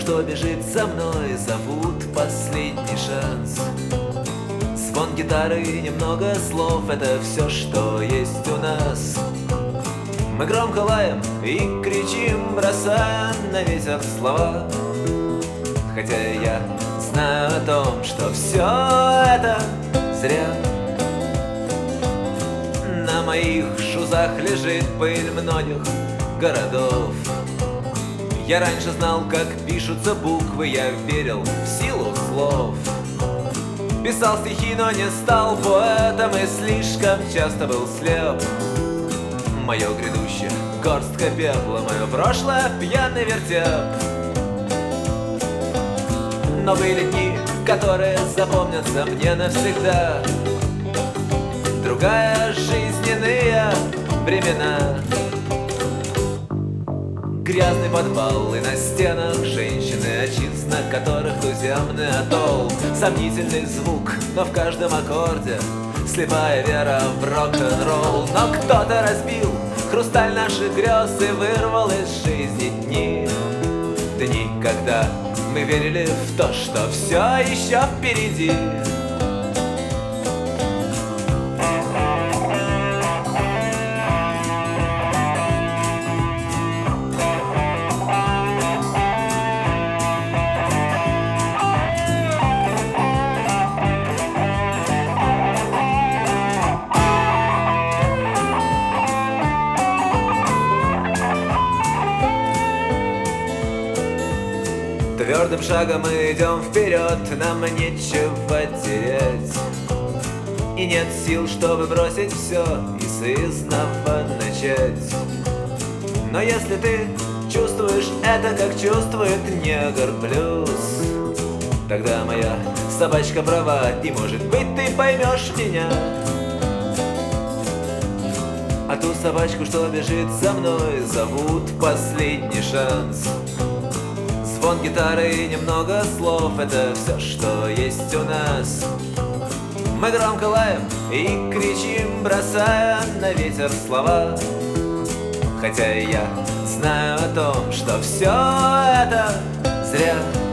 что бежит за мной, зовут последний шанс. Звон гитары и немного слов — это все, что есть у нас. Мы громко лаем и кричим, бросая на ветер слова. Хотя я знаю о том, что все это зря. На моих шузах лежит пыль многих городов. Я раньше знал, как пишутся буквы, я верил в силу слов. Писал стихи, но не стал поэтом и слишком часто был слеп. Мое грядущее — горстка пепла, мое прошлое — пьяный вертеп. Но были дни, которые запомнятся мне навсегда. Другая жизненные времена. Грязный подвал и на стенах женщины, отчизна которых туземный атолл. Сомнительный звук, но в каждом аккорде слепая вера в рок-н-ролл. Но кто-то разбил хрусталь наших грез и вырвал из жизни дни. Дни, когда мы верили в то, что все еще впереди. Твердым шагом мы идем вперед, нам нечего терять. И нет сил, чтобы бросить все и сызнова начать. Но если ты чувствуешь это, как чувствует негр блюз, тогда моя собачка права, и может быть ты поймешь меня. А ту собачку, что бежит за мной, зовут последний шанс. Звон гитары и немного слов — это все, что есть у нас. Мы громко лаем и кричим, бросая на ветер слова. Хотя я знаю о том, что все это зря.